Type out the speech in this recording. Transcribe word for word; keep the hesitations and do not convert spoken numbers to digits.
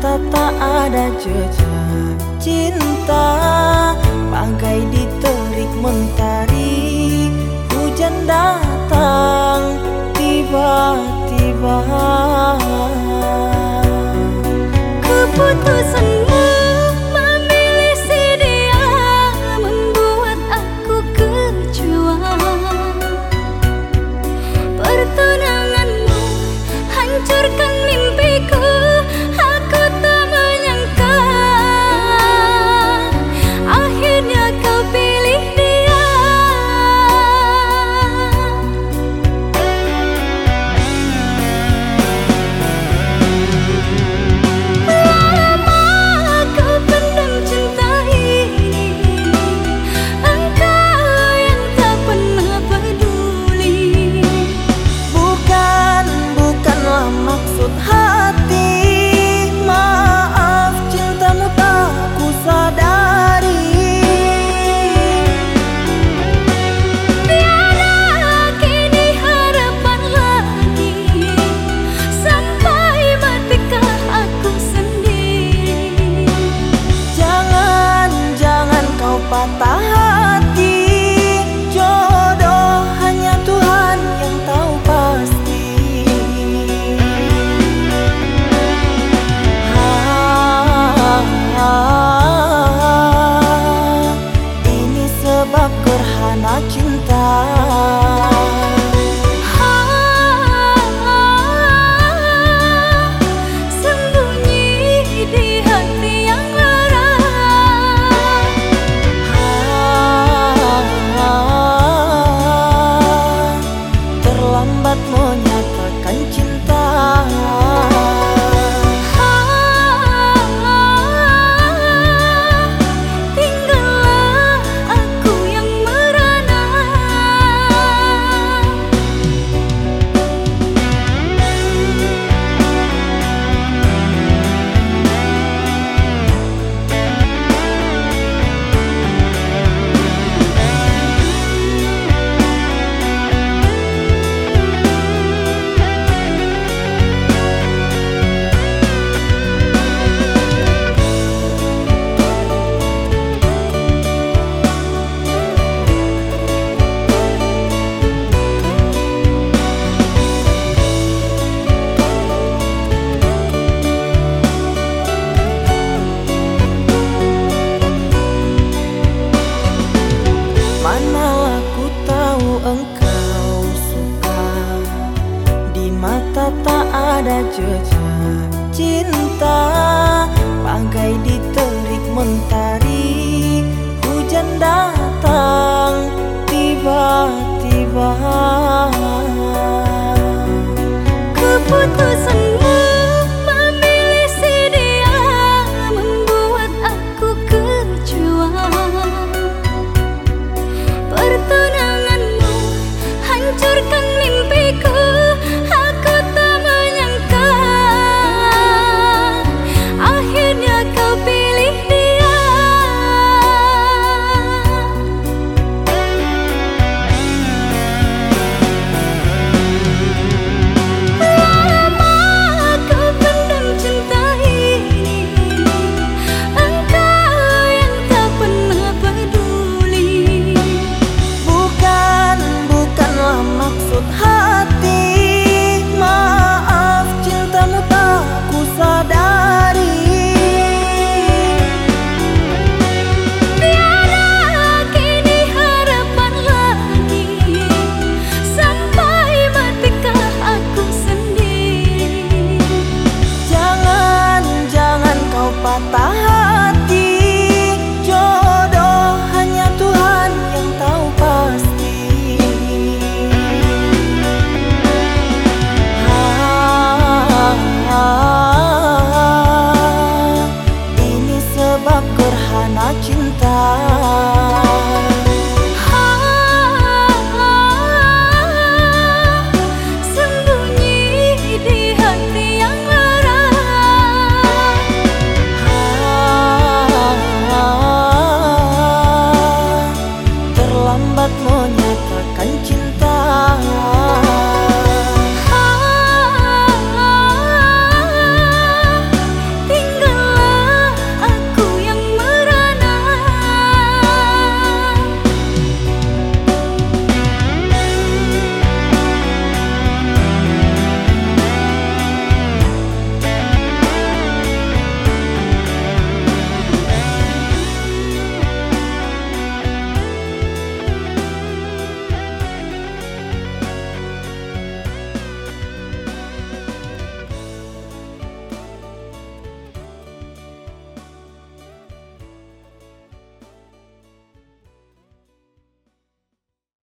mata tak ada jejak cinta, bagai diterik mentari. Hujan datang tiba-tiba. Keputusanmu memilih si dia membuat aku kecewa. Pertunanganmu hancurkan mimpiku. Aku tak menyangka akhirnya kau pilih dia. Lama kau pendam cinta ini, engkau yang tak pernah peduli. Bukan, bukanlah maksud hati. Maaf, cintamu tak ku sadari. Tiada kini harapan lagi, sampai matikah aku sendiri. Jangan, jangan kau patah hati. Jodoh hanya Tuhan yang tahu pasti. Ah, ini sebab gerhana cinta. Sembunyi di hati yang lara. Ah, terlambat menyatakan cinta. Tinggallah aku yang merana. Manalah ku tahu engkau suka, di mata tak ada jejak cinta, bagai diterik mentari. Hujan datang tiba-tiba. Keputusanmu memilih si dia membuat aku kecewa. Pertunanganmu hancurkan mimpiku. Aku tak menyangka akhirnya kau pilih dia. Lama kau pendam cinta ini, engkau yang tak pernah peduli. Bukan, bukanlah maksud hati. Maaf, cintamu tak ku sadari. Tiada kini harapan lagi, sampai matikah aku sendiri. Jangan, jangan kau patah